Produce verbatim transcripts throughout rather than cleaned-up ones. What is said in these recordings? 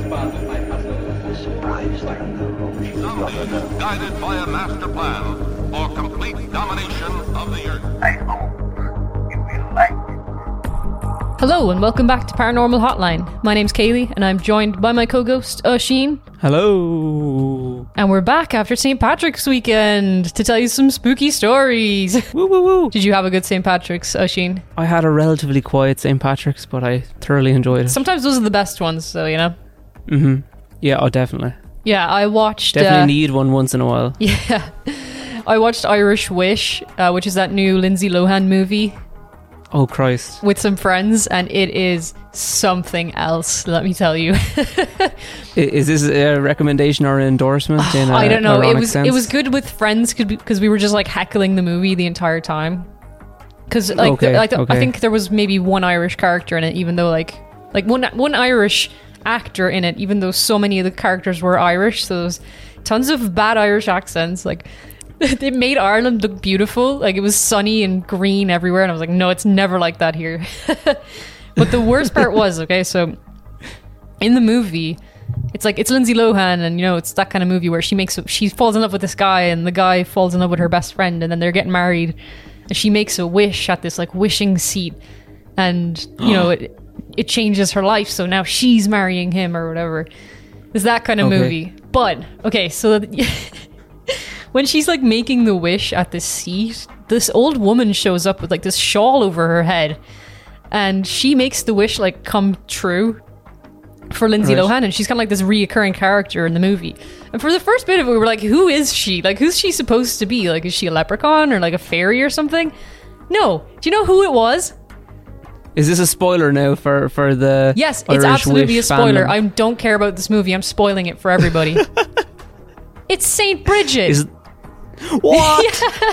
Guided by a master plan for complete domination of the Earth. I hope you will like it. Hello and welcome back to Paranormal Hotline. My name's Kaylee and I'm joined by my co-ghost Oisín. Hello. And we're back after Saint Patrick's weekend to tell you some spooky stories. Woo woo woo. Did you have a good Saint Patrick's, Oisín? I had a relatively quiet Saint Patrick's, but I thoroughly enjoyed it. Sometimes those are the best ones, so you know. Mm-hmm. Yeah, oh definitely. Yeah, I watched... Definitely uh, need one once in a while. Yeah. I watched Irish Wish, uh, which is that new Lindsay Lohan movie. Oh Christ. With some friends, and it is something else, let me tell you. Is this a recommendation or an endorsement? Oh, in a I don't know. It was sense? it was good with friends because we were just like heckling the movie the entire time. Because like, Okay, the, like the, okay. I think there was maybe one Irish character in it, even though like like one one Irish actor in it, even though so many of the characters were Irish. So there was tons of bad Irish accents. Like it made Ireland look beautiful. Like it was sunny and green everywhere, and I was like, no, it's never like that here. But the worst part was, okay, so in the movie, it's like it's Lindsay Lohan, and you know it's that kind of movie where she makes she falls in love with this guy, and the guy falls in love with her best friend, and then they're getting married, and she makes a wish at this like wishing seat, and you know it it changes her life, so now she's marrying him or whatever. It's that kind of Okay. movie. But okay, so when she's like making the wish at this seat, this old woman shows up with like this shawl over her head, and she makes the wish like come true for Lindsay Right. Lohan, and she's kind of like this reoccurring character in the movie. And for the first bit of it, we were like, who is she? Like, who's she supposed to be? Like, is she a leprechaun or like a fairy or something? No. Do you know who it was? Is this a spoiler now for, for the Yes, Irish it's absolutely Wish a spoiler. fandom? I don't care about this movie. I'm spoiling it for everybody. It's Saint Bridget. Is what?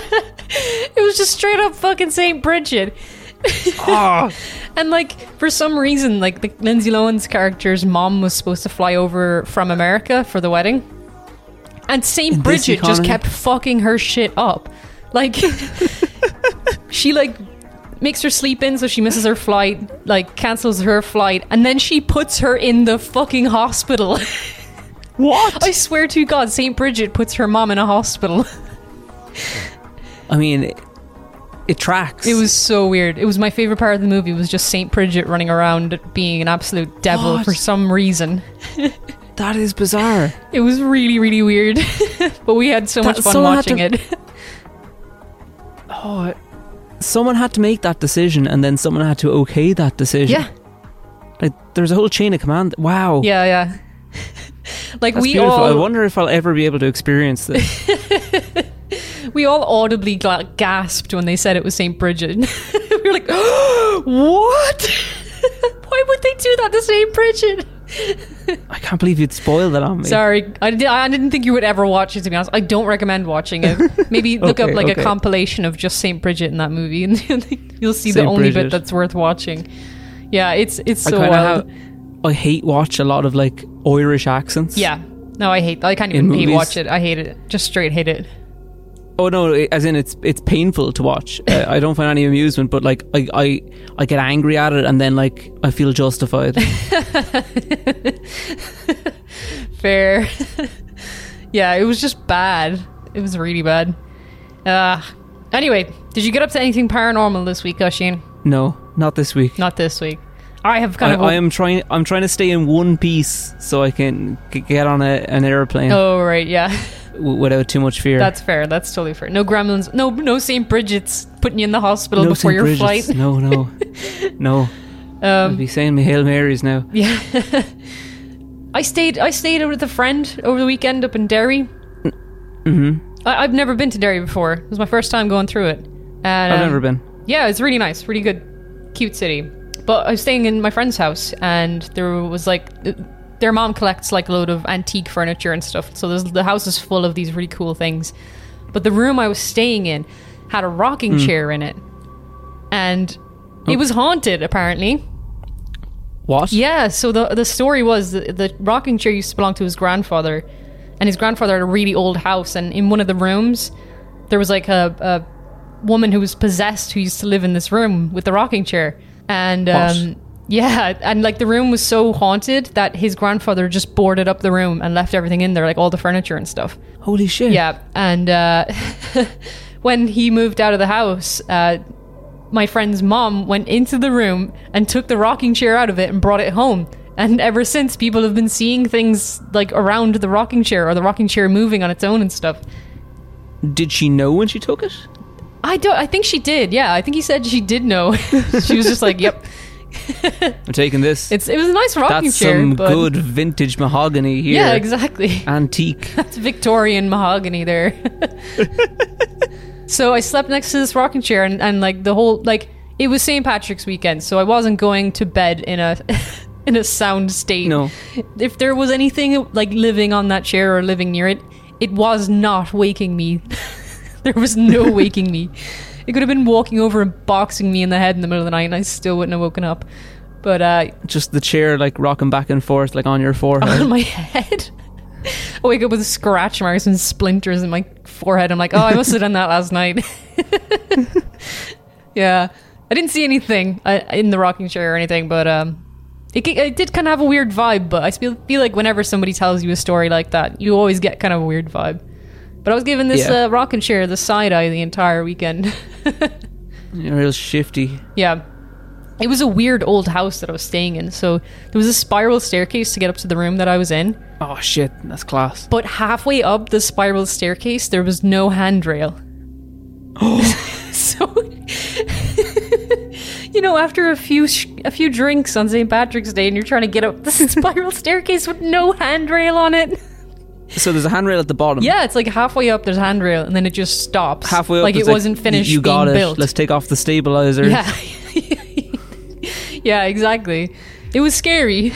It was just straight up fucking Saint Bridget. Ah. And like for some reason, like the Lindsay Lohan's character's mom was supposed to fly over from America for the wedding, and Saint In this Bridget just economy? kept fucking her shit up. Like she like makes her sleep in so she misses her flight, like cancels her flight, and then she puts her in the fucking hospital. What? I swear to God, Saint Bridget puts her mom in a hospital. I mean, it, it tracks. It was so weird. It was my favorite part of the movie, was just Saint Bridget running around being an absolute devil What? for some reason. That is bizarre. It was really, really weird. But we had so That- much fun someone had watching to- it. Oh, someone had to make that decision, and then someone had to okay that decision. Yeah. Like, there's a whole chain of command. Wow. Yeah, yeah. Like That's we beautiful. I all wonder if I'll ever be able to experience this. we all audibly gla- gasped when they said it was Saint Bridget. We were like, oh, what? Why would they do that to Saint Bridget? I can't believe you'd spoil that on me. Sorry, I, did, I didn't think you would ever watch it, to be honest. I don't recommend watching it. Maybe look Okay, up like okay. a compilation of just Saint Bridget in that movie, and you'll see the Saint only bit Bridget. that's worth watching. Yeah, it's it's I so kind wild. of I hate watch a lot of like Irish accents. Yeah, no, I hate. I can't In even hate movies. watch it. I hate it. Just straight hate it. Oh no, it- as in it's it's painful to watch. uh, I don't find any amusement, but like I, I I get angry at it, and then like I feel justified. Fair. Yeah, it was just bad. It was really bad. Uh, anyway, did you get up to anything paranormal this week, Oisín? No, not this week. Not this week. I have kind I, of. I am trying. I'm trying to stay in one piece so I can g- get on a, an airplane Oh right, yeah. w- without too much fear. That's fair. That's totally fair. No gremlins. No, no Saint Bridget's putting you in the hospital no before Saint your Bridget's. flight. No, no, no. I'll Um, be saying my Hail Marys now. yeah. I stayed. I stayed with a friend over the weekend up in Derry. Mm-hmm. I, I've never been to Derry before. It was my first time going through it. And, I've um, never been. Yeah, it's really nice, really good, cute city. But I was staying in my friend's house, and there was like, their mom collects like a load of antique furniture and stuff. So there's, the house is full of these really cool things. But the room I was staying in had a rocking Mm. chair in it, and Oh. it was haunted apparently. What? Yeah. So the the story was the, the rocking chair used to belong to his grandfather, and his grandfather had a really old house, and in one of the rooms there was like a, a woman who was possessed who used to live in this room with the rocking chair. And um, Yeah, and like the room was so haunted that his grandfather just boarded up the room and left everything in there, like all the furniture and stuff. Holy shit. Yeah, and uh, when he moved out of the house, uh, my friend's mom went into the room and took the rocking chair out of it and brought it home. And ever since, people have been seeing things like around the rocking chair or the rocking chair moving on its own and stuff. Did she know when she took it? I don't. I think she did. Yeah, I think he said she did know. She was just like, "Yep, I'm taking this." it's it was a nice rocking That's chair." some but good vintage mahogany here. yeah, exactly. Antique. That's Victorian mahogany there. So I slept next to this rocking chair, and, and like the whole like it was Saint Patrick's weekend, so I wasn't going to bed in a in a sound state. No. If there was anything like living on that chair or living near it, it was not waking me. There was no waking me. It could have been walking over and boxing me in the head in the middle of the night and I still wouldn't have woken up. But uh Just the chair like rocking back and forth like on your forehead. on my head, I wake up with scratch marks and splinters in my forehead. I'm like, oh, I must have done that last night. Yeah, I didn't see anything uh, in the rocking chair or anything, but um it, it did kind of have a weird vibe. But I feel, feel like whenever somebody tells you a story like that, you always get kind of a weird vibe. But I was giving this Yeah. uh, rocking chair the side eye the entire weekend. You're real shifty. Yeah. It was a weird old house that I was staying in. So there was a spiral staircase to get up to the room that I was in. Oh shit, that's class. But halfway up the spiral staircase, there was no handrail. So, you know, after a few sh- a few drinks on Saint Patrick's Day and you're trying to get up the spiral staircase with no handrail on it. So there's a handrail at the bottom. Yeah, it's like halfway up there's a handrail and then it just stops. Halfway up, like it it's wasn't finished You, you got being it. built. Let's take off the stabilizer. Yeah. Yeah, exactly. It was scary.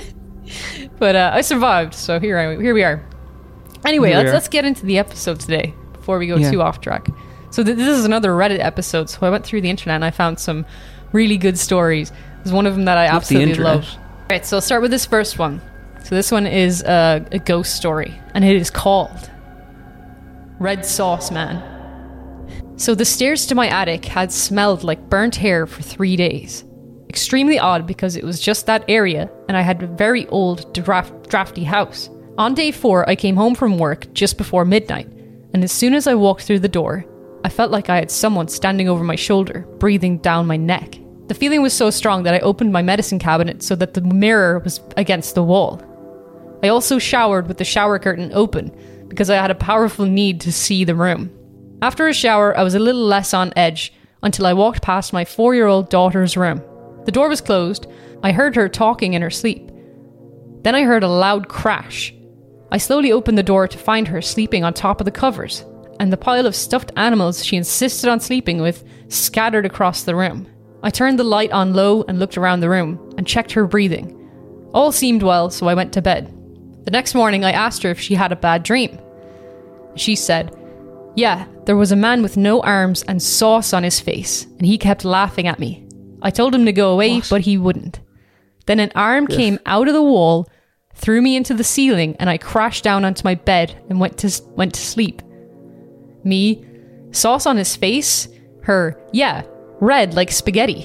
But uh, I survived, so here I here we are. Anyway, Here we let's are. let's get into the episode today before we go Yeah. too off track. So th- this is another Reddit episode. So I went through the internet and I found some really good stories. There's one of them that I Love the absolutely internet. love. All right, so I'll start with this first one. So this one is uh, a ghost story, and it is called Red Sauce Man. So the stairs to my attic had smelled like burnt hair for three days. Extremely odd because it was just that area, and I had a very old, draft- drafty house. On day four, I came home from work just before midnight, and as soon as I walked through the door, I felt like I had someone standing over my shoulder, breathing down my neck. The feeling was so strong that I opened my medicine cabinet so that the mirror was against the wall. I also showered with the shower curtain open because I had a powerful need to see the room. After a shower, I was a little less on edge until I walked past my four-year-old daughter's room. The door was closed. I heard her talking in her sleep. Then I heard a loud crash. I slowly opened the door to find her sleeping on top of the covers, and the pile of stuffed animals she insisted on sleeping with scattered across the room. I turned the light on low and looked around the room and checked her breathing. All seemed well, so I went to bed. The next morning, I asked her if she had a bad dream. She said, "Yeah, there was a man with no arms and sauce on his face, and he kept laughing at me. I told him to go away, What? but he wouldn't. Then an arm came out of the wall, threw me into the ceiling, and I crashed down onto my bed and went to went to sleep. Me, sauce on his face. Her, yeah, red like spaghetti."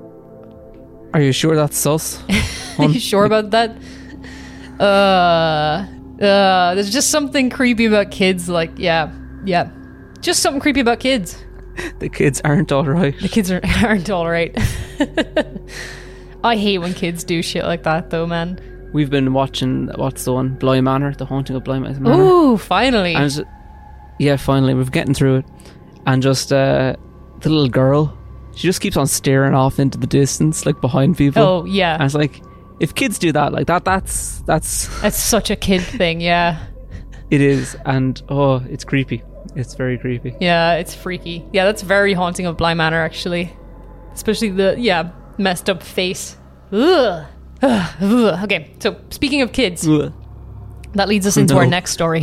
Are you sure that's sus? Are you sure about that? Uh, uh, there's just something creepy about kids. Like, yeah, yeah, just something creepy about kids. The kids aren't alright. The kids are, aren't all right. I hate when kids do shit like that, though, man. We've been watching, what's the one? Bly Manor, The Haunting of Bly Manor. Ooh, finally. And it's- yeah, finally, we're getting through it. And just uh, the little girl, she just keeps on staring off into the distance, like behind people. Oh, yeah. And it's like, if kids do that, like that, that's, that's, That's such a kid thing, yeah. it is. And oh, it's creepy. It's very creepy. Yeah, it's freaky. Yeah, that's very haunting of Bly Manor, actually. Especially the, yeah, messed up face. Ugh. Ugh. Ugh. Okay, so speaking of kids, Ugh. that leads us into No. our next story.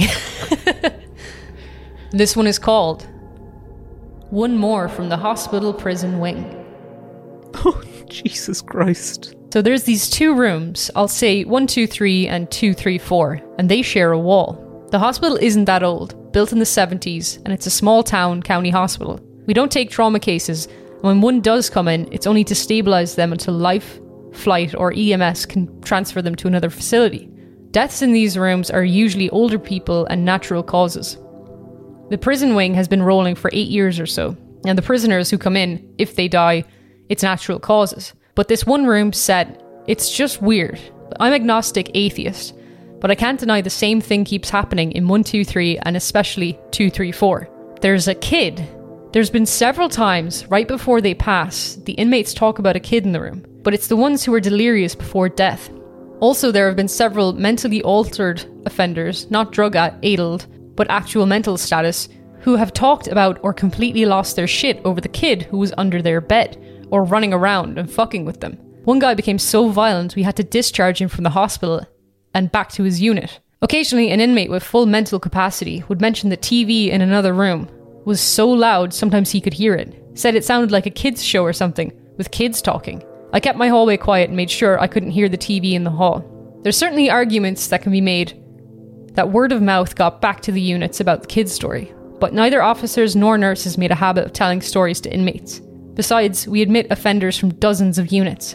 This one is called One More from the Hospital Prison Wing. Oh, Jesus Christ. So there's these two rooms, I'll say one two three and two three four, and they share a wall. The hospital isn't that old, built in the seventies, and it's a small town county hospital. We don't take trauma cases, and when one does come in, it's only to stabilise them until life flight, or E M S can transfer them to another facility. Deaths in these rooms are usually older people and natural causes. The prison wing has been rolling for eight years or so, and the prisoners who come in, if they die, it's natural causes. But this one room said, it's just weird. I'm agnostic atheist, but I can't deny the same thing keeps happening in one two three and especially two three four. There's a kid. There's been several times, right before they pass, the inmates talk about a kid in the room, but it's the ones who are delirious before death. Also, there have been several mentally altered offenders, not drug-addled, but actual mental status, who have talked about or completely lost their shit over the kid who was under their bed, or running around and fucking with them. One guy became so violent we had to discharge him from the hospital and back to his unit. Occasionally, an inmate with full mental capacity would mention the T V in another room was so loud sometimes he could hear it. Said it sounded like a kids show or something, with kids talking. I kept my hallway quiet and made sure I couldn't hear the T V in the hall. There's certainly arguments that can be made that word of mouth got back to the units about the kid's story, but neither officers nor nurses made a habit of telling stories to inmates. Besides, we admit offenders from dozens of units.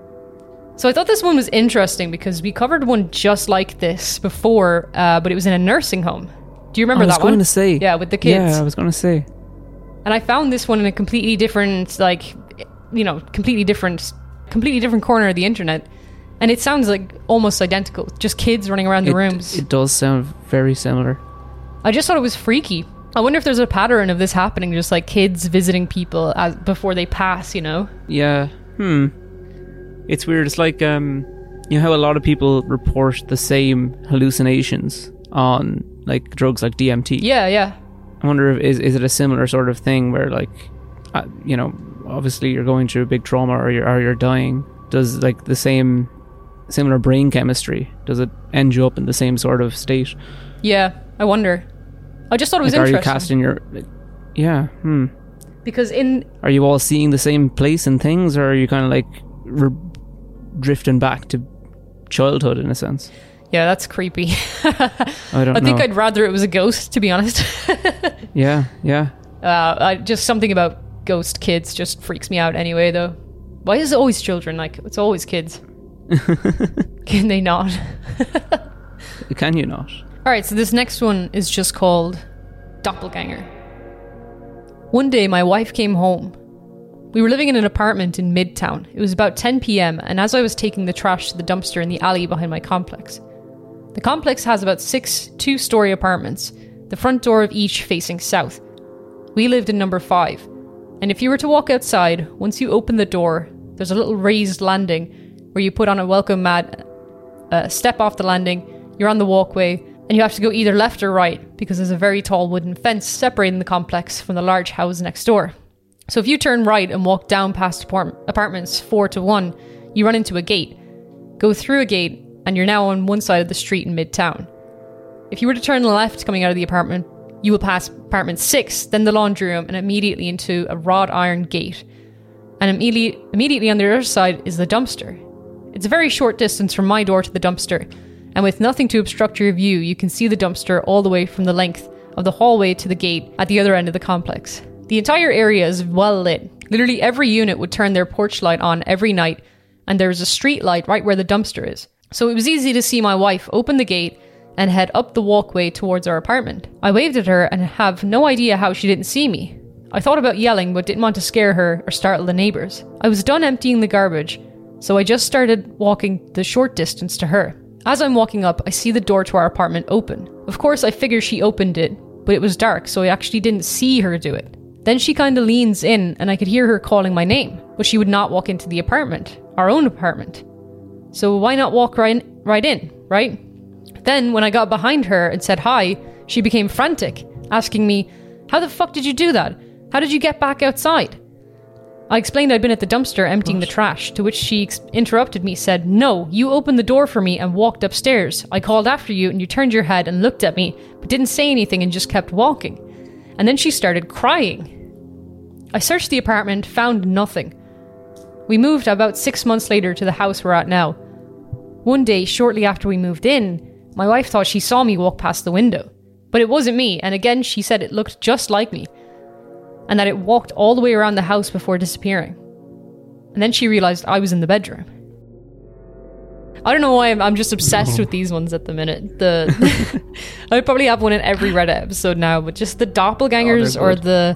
So I thought this one was interesting because we covered one just like this before, uh, but it was in a nursing home. Do you remember that one? I was going to say. Yeah, with the kids. Yeah, I was going to say. And I found this one in a completely different, like, you know, completely different, completely different corner of the internet. And it sounds like almost identical. Just kids running around the it, rooms. It does sound very similar. I just thought it was freaky. I wonder if there's a pattern of this happening, just like kids visiting people as, before they pass, you know? Yeah. Hmm. It's weird. It's like, um, you know how a lot of people report the same hallucinations on, like, drugs like D M T? Yeah, yeah. I wonder if, is, is it a similar sort of thing where, like, uh, you know, obviously you're going through a big trauma or you're, or you're dying. Does, like, the same, similar brain chemistry, does it end you up in the same sort of state? Yeah, I wonder. I just thought it was like, interesting. Are you casting your... Yeah, hmm. Because in... Are you all seeing the same place and things, or are you kind of, like, re- drifting back to childhood, in a sense? Yeah, that's creepy. I don't I think know. I'd rather it was a ghost, to be honest. Yeah, yeah. Uh, I, just something about ghost kids just freaks me out anyway, though. Why is it always children? Like, it's always kids. Can they not? Can you not? Alright, so this next one is just called Doppelganger. One day, my wife came home. We were living in an apartment in Midtown. It was about ten p.m, and as I was taking the trash to the dumpster in the alley behind my complex. The complex has about six two-story apartments, the front door of each facing south. We lived in number five, and if you were to walk outside, once you open the door, there's a little raised landing where you put on a welcome mat, uh, step off the landing, you're on the walkway, and you have to go either left or right because there's a very tall wooden fence separating the complex from the large house next door. So if you turn right and walk down past apart- apartments four to one, you run into a gate. Go through a gate, and you're now on one side of the street in Midtown. If you were to turn left coming out of the apartment, you will pass apartment six, then the laundry room, and immediately into a wrought iron gate. And immediately, immediately on the other side is the dumpster. It's a very short distance from my door to the dumpster, and with nothing to obstruct your view, you can see the dumpster all the way from the length of the hallway to the gate at the other end of the complex. The entire area is well lit. Literally every unit would turn their porch light on every night, and there's a street light right where the dumpster is. So it was easy to see my wife open the gate and head up the walkway towards our apartment. I waved at her and have no idea how she didn't see me. I thought about yelling, but didn't want to scare her or startle the neighbors. I was done emptying the garbage, so I just started walking the short distance to her. As I'm walking up, I see the door to our apartment open. Of course, I figure she opened it, but it was dark, so I actually didn't see her do it. Then she kind of leans in, and I could hear her calling my name, but she would not walk into the apartment, our own apartment. So why not walk right, right in, right? Then, when I got behind her and said hi, she became frantic, asking me, "How the fuck did you do that? How did you get back outside?" I explained I'd been at the dumpster emptying what? the trash, to which she ex- interrupted me, said, "No, you opened the door for me and walked upstairs. I called after you and you turned your head and looked at me, but didn't say anything and just kept walking." And then she started crying. I searched the apartment, found nothing. We moved about six months later to the house we're at now. One day, shortly after we moved in, my wife thought she saw me walk past the window. But it wasn't me, and again she said it looked just like me, and that it walked all the way around the house before disappearing. And then she realised I was in the bedroom. I don't know why I'm, I'm just obsessed with these ones at the minute. The I probably have one in every Reddit episode now, but just the doppelgangers Oh, or good. the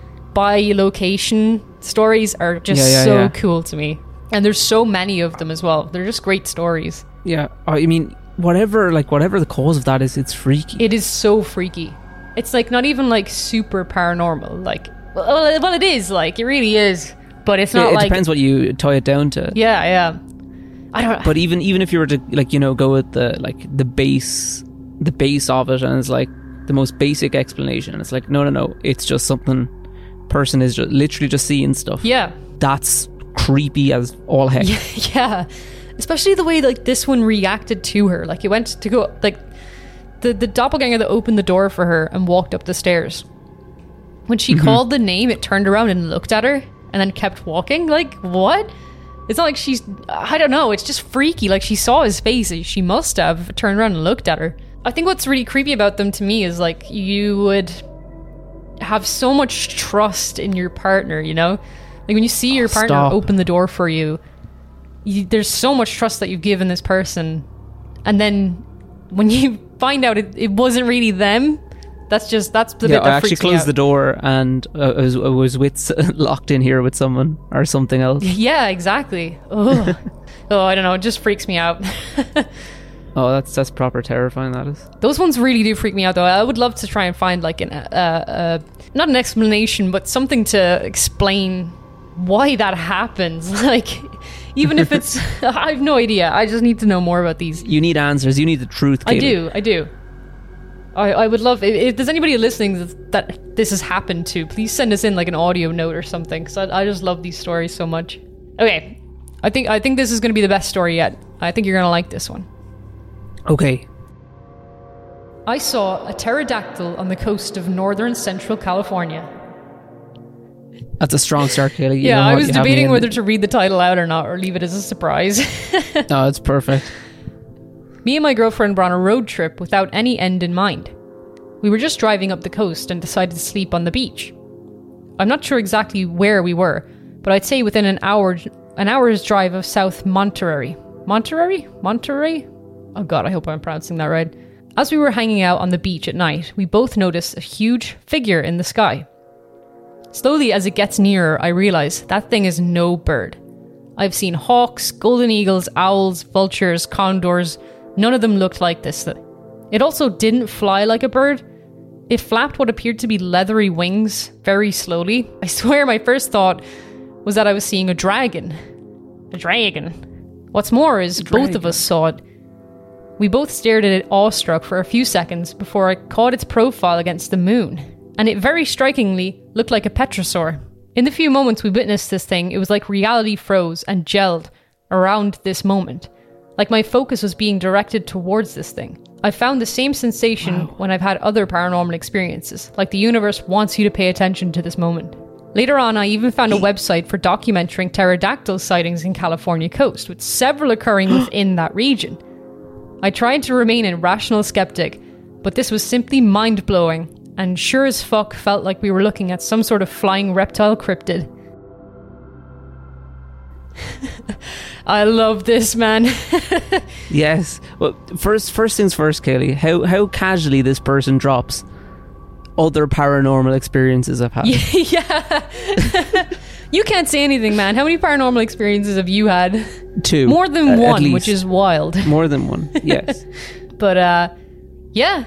bi-location stories are just Yeah, yeah, so yeah. cool to me. And there's so many of them as well. They're just great stories. Yeah, I mean, whatever, like whatever the cause of that is, it's freaky. It is so freaky. It's like not even like super paranormal. Like, well, well it is. Like, it really is. But it's not it, it like... depends what you tie it down to. Yeah, yeah. I don't... But even even if you were to like you know go with the like the base the base of it, and it's like the most basic explanation, and it's like no no no, it's just something person is just literally just seeing stuff. Yeah. That's creepy as all heck. Yeah, yeah. Especially the way like this one reacted to her. Like it went to go like the the doppelganger that opened the door for her and walked up the stairs. When she Mm-hmm. called the name, it turned around and looked at her and then kept walking. Like what? It's not like she's I don't know, it's just freaky. Like she saw his face. She must have turned around and looked at her. I think what's really creepy about them to me is like you would have so much trust in your partner, you know? Like when you see your partner Stop. open the door for you, you, there's so much trust that you've given this person, and then when you find out it, it wasn't really them, that's just that's the Yeah, bit that I actually freaks me closed out. the door and uh, I was, I was with locked in here with someone or something else. Yeah, exactly. Ugh. Oh, I don't know. It just freaks me out. Oh, that's that's proper terrifying. That is. Those ones really do freak me out, though. I would love to try and find like an uh, uh, not an explanation, but something to explain why that happens. Like, even if it's, I have no idea. I just need to know more about these. You need answers. You need the truth. I Kaylee. do. I do. I, I would love if, if there's anybody listening that, that this has happened to, please send us in like an audio note or something, because I, I just love these stories so much. Okay, I think I think this is going to be the best story yet. I think you're going to like this one. Okay. I saw a pterodactyl on the coast of northern central California. That's a strong start, Kaylee. You Yeah, know I what? was You have me debating in whether it. to read the title out or not, or leave it as a surprise. No, it's perfect. Me and my girlfriend were on a road trip without any end in mind. We were just driving up the coast and decided to sleep on the beach. I'm not sure exactly where we were, but I'd say within an hour, an hour's drive of South Monterey. Monterey? Monterey? Oh god, I hope I'm pronouncing that right. As we were hanging out on the beach at night, we both noticed a huge figure in the sky. Slowly, as it gets nearer, I realize that thing is no bird. I've seen hawks, golden eagles, owls, vultures, condors. None of them looked like this. It also didn't fly like a bird. It flapped what appeared to be leathery wings very slowly. I swear my first thought was that I was seeing a dragon. A dragon. What's more is both of us saw it. We both stared at it awestruck for a few seconds before I caught its profile against the moon, and it very strikingly looked like a petrosaur. In the few moments we witnessed this thing, it was like reality froze and gelled around this moment. Like my focus was being directed towards this thing. I found the same sensation when I've had other paranormal experiences, like the universe wants you to pay attention to this moment. Later on, I even found a website for documenting pterodactyl sightings in California coast, with several occurring within that region. I tried to remain a rational skeptic, but this was simply mind-blowing, and sure as fuck felt like we were looking at some sort of flying reptile cryptid. I love this, man. Yes. Well, first first things first, Kaylee. How how casually this person drops other paranormal experiences I've had. Yeah. You can't say anything, man. How many paranormal experiences have you had? Two. More than uh, at one, least. which is wild. More than one. Yes. But uh yeah.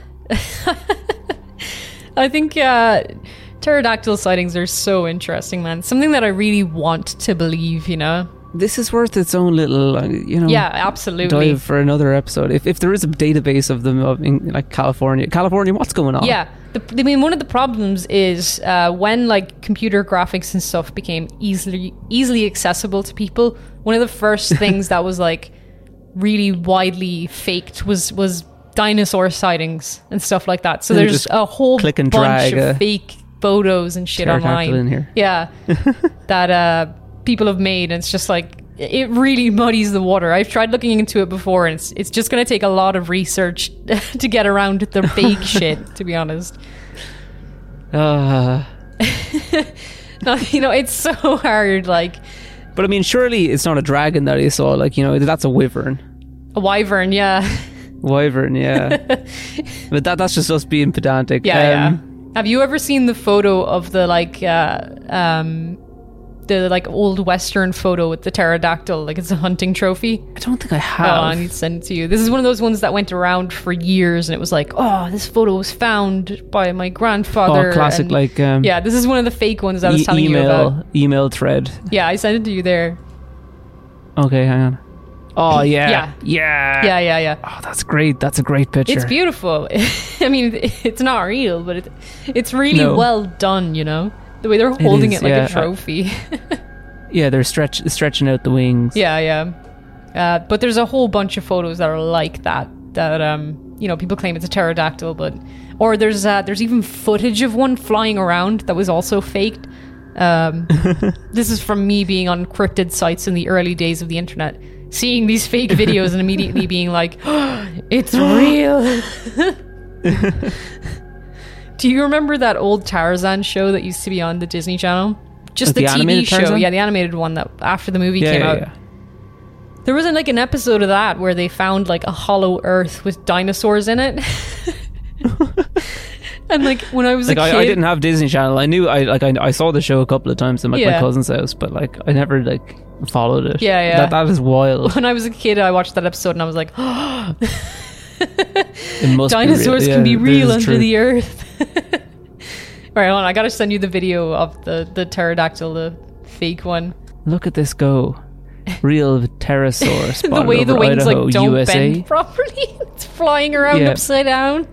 I think uh pterodactyl sightings are so interesting, man. Something that I really want to believe, you know. This is worth its own little, uh, you know. Yeah, absolutely. Dive for another episode. If if there is a database of them of in like California, California, what's going on? Yeah, the, I mean, one of the problems is uh, when like computer graphics and stuff became easily easily accessible to people. One of the first things that was like really widely faked was was dinosaur sightings and stuff like that. So And there's just a whole click and bunch drag of a fake photos and shit pterodactyl online. in here. Yeah, that uh, people have made, and it's just like. It really muddies the water. I've tried looking into it before, and it's it's just going to take a lot of research to get around the fake shit, to be honest. Uh, No, you know, it's so hard. Like, but I mean, surely it's not a dragon that you saw. Like, you know, that's a wyvern. A wyvern, yeah. Wyvern, yeah. But that that's just us being pedantic. Yeah, Um, yeah. Have you ever seen the photo of the like uh um the like old western photo with the pterodactyl? Like it's a hunting trophy. I don't think I Oh, have. I need to send it to you. This is one of those ones that went around for years, and it was like, oh, this photo was found by my grandfather. Oh, classic, and- like um, yeah, this is one of the fake ones I was e- telling email you about. email thread. Yeah, I sent it to you there. Okay, hang on. Oh yeah, Yeah. yeah, Yeah, yeah, yeah. Oh, that's great. That's a great picture. It's beautiful. I mean, it's not real, but it, it's really No. well done, you know? The way they're holding it, is, like yeah. a trophy. Yeah, they're stretch stretching out the wings. yeah, yeah. Uh, but there's a whole bunch of photos that are like that, that, um, you know, people claim it's a pterodactyl, but... Or there's uh, there's even footage of one flying around that was also faked. Um, this is from me being on cryptid sites in the early days of the internet, seeing these fake videos and immediately being like, oh, it's real. Do you remember that old Tarzan show that used to be on the Disney Channel? Just Like the, the T V animated show. Tarzan? Yeah, the animated one that after the movie yeah, came yeah, out. yeah. There was like an episode of that where they found like a hollow earth with dinosaurs in it. And like when I was Like a kid, I, I didn't have Disney Channel. I knew I like I, I saw the show a couple of times in like Yeah. my cousin's house, but like I never like followed it. Yeah, yeah. That that is wild. when I was a kid, I watched that episode and I was like, It must dinosaurs be real. can be Yeah, real this is under true. the earth. All right, hold on. I gotta send you the video of the the pterodactyl, the fake one. Look at this go. Real pterosaur spotted The way the over wings Idaho, like don't U S A. bend properly. It's flying around Yeah. upside down.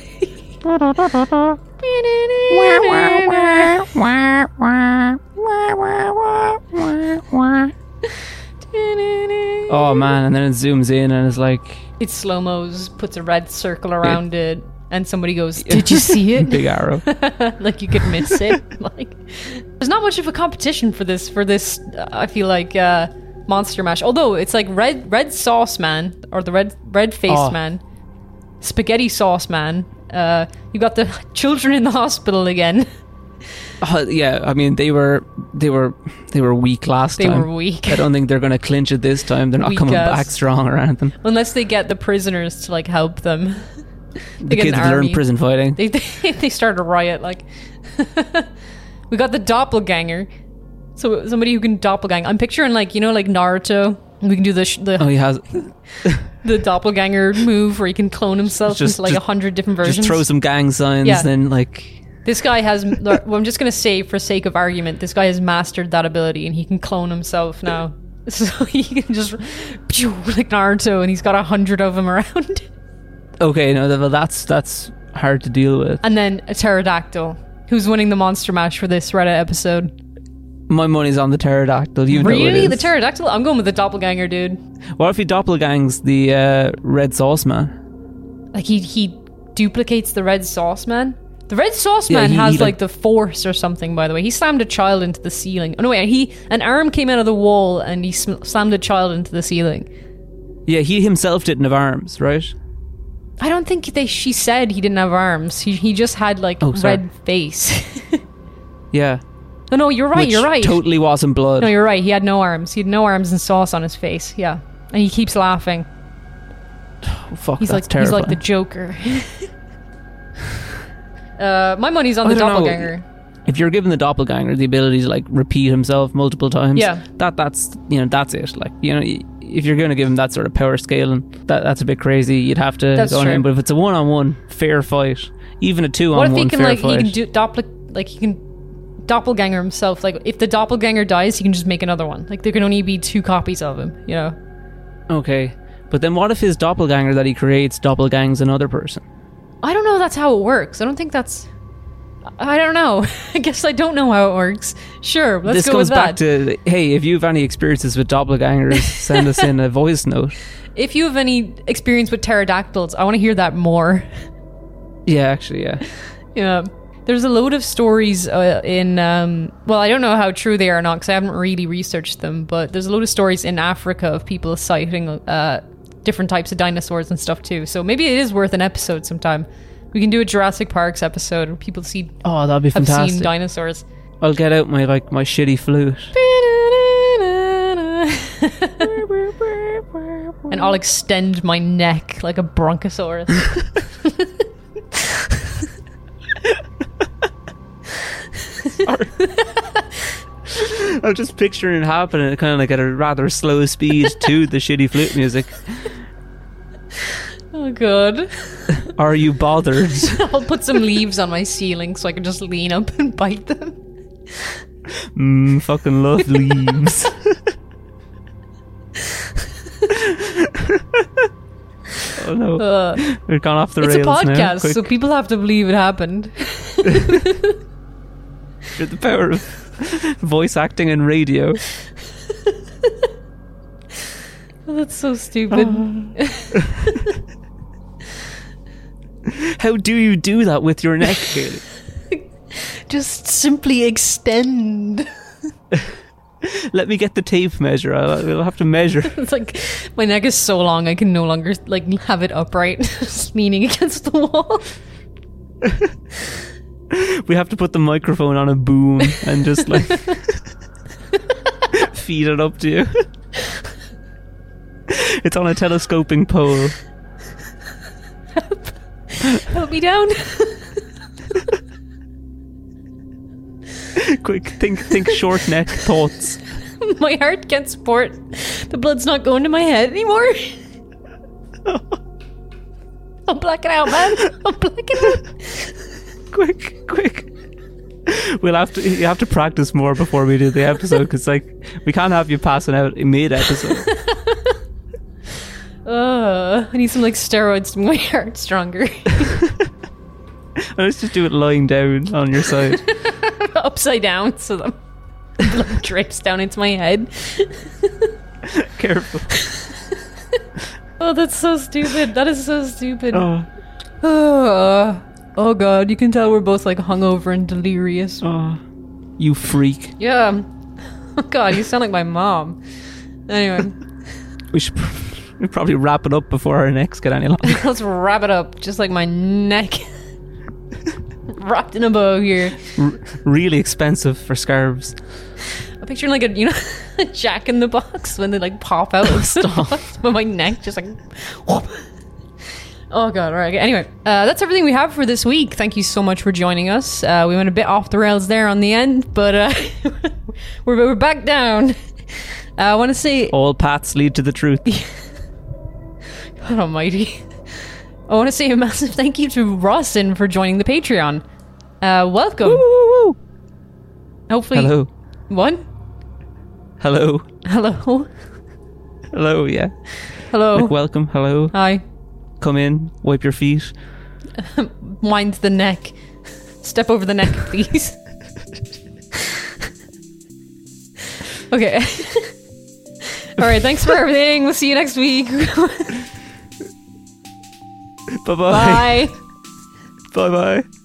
Oh man, and then it zooms in and it's like It slow mos, puts a red circle around it, and somebody goes, "Did you see it?" big arrow. Like you could miss it. Like there's not much of a competition for this. For this, uh, I feel like uh, Monster Mash. Although it's like red red sauce man or the red red faced Oh. man, spaghetti sauce man. Uh, you got the children in the hospital again. Uh, yeah, I mean they were they were they were weak last They time. were weak. I don't think they're going to clinch it this time. They're not Weak coming ass. back strong or anything. Unless they get the prisoners to like help them. The get an kids learn army. prison fighting. They they, they start a riot. Like we got the doppelganger, so somebody who can doppelgang. I'm picturing like you know like Naruto. We can do the sh- the Oh, he has the doppelganger move where he can clone himself Just- into like a just- hundred different versions. just throw some gang signs, Yeah. then like This guy has. Well, I'm just gonna say for sake of argument, this guy has mastered that ability and he can clone himself now. So he can just pew, like Naruto, and he's got a hundred of them around. okay, no, th- well, that's that's hard to deal with. And then a pterodactyl, who's winning the Monster Mash for this Reddit episode. My money's on the pterodactyl. You know Really, it the is. pterodactyl? I'm going with the doppelganger, dude. What if he doppelgangs the uh, red sauce man? Like he he duplicates the red sauce man. The red sauce Yeah, man he- has he, like, like- the force or something. By the way, he slammed a child into the ceiling. Oh no, wait, he an arm came out of the wall and he sm- slammed a child into the ceiling. Yeah, he himself didn't have arms, right? I don't think they. She said he didn't have arms. He he just had like Oh, sorry. red face. Yeah. No, no, you're right. Which You're right. Totally wasn't blood. No, you're right. He had no arms. He had no arms and sauce on his face. Yeah, and he keeps laughing. Oh, fuck, He's that's like terrifying. he's like the Joker. uh, my money's on I the don't know. doppelganger. If you're given the doppelganger the ability to like repeat himself multiple times, Yeah. that that's you know that's it. Like you know, y- if you're going to give him that sort of power scale, and that that's a bit crazy, you'd have to That's go on true. in. But if it's a one-on-one fair fight, even a two-on-one What if he can fair like fight, he can do doppel like he can doppelganger himself? Like if the doppelganger dies, he can just make another one. Like there can only be two copies of him. You know. okay. But then what if his doppelganger that he creates doppelgangs another person? I don't know. That's how it works. I don't think that's. I don't know. I guess I don't know how it works. Sure, let's this go goes with back that. to hey, if you have any experiences with doppelgangers, send us in a voice note. If you have any experience with pterodactyls, I want to hear that more. Yeah, actually, yeah. Yeah. There's a load of stories uh, in, um, well, I don't know how true they are or not because I haven't really researched them, but there's a load of stories in Africa of people sighting uh, different types of dinosaurs and stuff too. So maybe it is worth an episode sometime. We can do a Jurassic Parks episode where people see Oh, that'd be have fantastic. seen dinosaurs. I'll get out my like my shitty flute. and I'll extend my neck like a bronchosaurus. I'm just picturing it happening kind of like at a rather slow speed to the shitty flute music. Oh god. Are you bothered? I'll put some leaves on my ceiling so I can just lean up and bite them. Mmm, fucking love leaves. Oh no. Uh, We've gone off the it's a rails now. podcast, Quick. so people have to believe it happened. You're the power of voice acting and radio. Oh, that's so stupid. How do you do that with your neck, Kaylee? Just simply extend. Let me get the tape measure. I'll, I'll have to measure. It's like my neck is so long I can no longer like have it upright, just leaning against the wall. We have to put the microphone on a boom and just like feed it up to you. It's on a telescoping pole. Help me down. Quick, think, think short neck thoughts. My heart can't support. The blood's not going to my head anymore. I'm blacking out, man. I'm blacking out. Quick, quick. We'll have to. You have to practice more before we do the episode because, like, we can't have you passing out in mid-episode. Uh, I need some like steroids to make my heart stronger. Let's just do it lying down on your side. Upside down, so the blood drips down into my head. Careful. Oh, that's so stupid. That is so stupid. Oh, Oh, oh god, you can tell we're both like hungover and delirious. oh, you freak. Yeah. Oh god, you sound like my mom. Anyway, We should we probably wrap it up before our necks get any longer. let's wrap it up. Just like my neck wrapped in a bow here. R- really expensive for scarves. I'm picturing like a, you know, a Jack in the Box when they like pop out of stuff. But my neck just like whoop. Oh god, alright. Anyway, uh, that's everything we have for this week. Thank you so much for joining us. Uh, we went a bit off the rails there on the end, but uh, we're, we're back down. Uh, I want to say, All paths lead to the truth. God almighty. I want to say a massive thank you to Rawson for joining the Patreon. Uh, welcome. Woo, woo, woo. Hopefully. Hello. What? Hello. Hello. Hello, yeah. Hello. Like, welcome. Hello. Hi. Come in. Wipe your feet. Wind the neck. Step over the neck, please. Okay. Alright, thanks for everything. We'll see you next week. Bye-bye. Bye. Bye-bye.